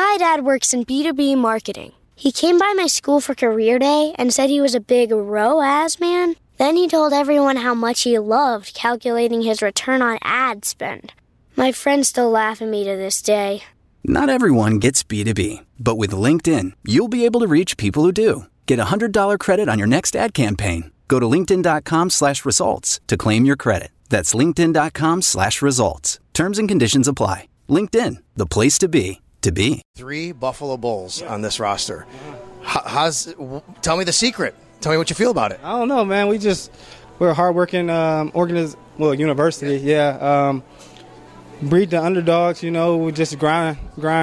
My dad works in B2B marketing. He came by my school for career day and said he was a big ROAS man. Then he told everyone how much he loved calculating his return on ad spend. My friends still laugh at me to this day. Not everyone gets B2B, but with LinkedIn, you'll be able to reach people who do. Get a $100 credit on your next ad campaign. Go to linkedin.com/results to claim your credit. That's linkedin.com/results. Terms and conditions apply. LinkedIn, the place to be, to be. 3 Buffalo Bulls on this roster. Tell me the secret. Tell me what you feel about it. I don't know, man. We're a hardworking university. Yeah. Breed the underdogs, we just grind,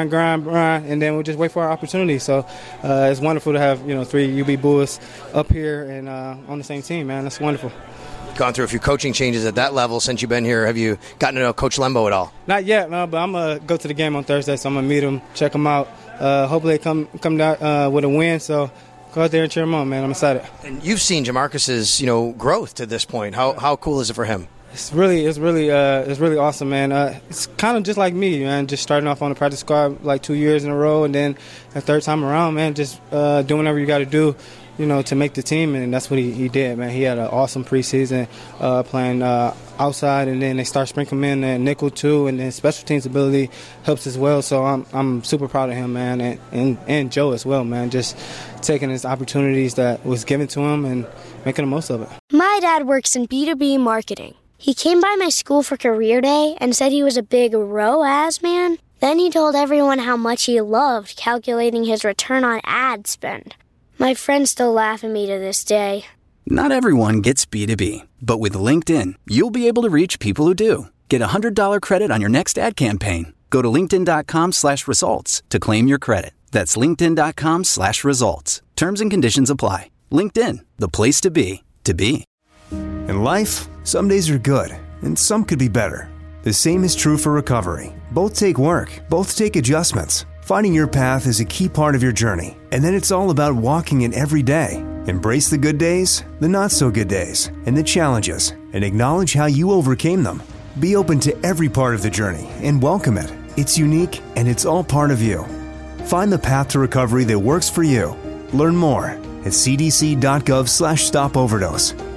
and then we just wait for our opportunity. So it's wonderful to have, 3 UB Bulls up here and on the same team, man. That's wonderful. Gone through a few coaching changes at that level since you've been here. Have you gotten to know Coach Lembo at all? Not yet, no, but I'm going to go to the game on Thursday, so I'm going to meet him, check him out. Hopefully they come down with a win, so go out there and cheer him on, man. I'm excited. And you've seen Jamarcus's, growth to this point. How cool is it for him? It's really awesome, man. It's kind of just like me, man. Just starting off on the practice squad like 2 years in a row, and then the third time around, man, just doing whatever you got to do, to make the team, and that's what he did, man. He had an awesome preseason playing outside, and then they start sprinkling him in at nickel too, and then special teams ability helps as well. So I'm super proud of him, man, and Joe as well, man. Just taking his opportunities that was given to him and making the most of it. My dad works in B2B marketing. He came by my school for career day and said he was a big ROAS man. Then he told everyone how much he loved calculating his return on ad spend. My friends still laugh at me to this day. Not everyone gets B2B, but with LinkedIn, you'll be able to reach people who do. Get a $100 credit on your next ad campaign. Go to linkedin.com/results to claim your credit. That's linkedin.com/results. Terms and conditions apply. LinkedIn, the place to be, to be. In life, some days are good, and some could be better. The same is true for recovery. Both take work, both take adjustments. Finding your path is a key part of your journey, and then it's all about walking it every day. Embrace the good days, the not-so-good days, and the challenges, and acknowledge how you overcame them. Be open to every part of the journey and welcome it. It's unique, and it's all part of you. Find the path to recovery that works for you. Learn more at cdc.gov/stopoverdose.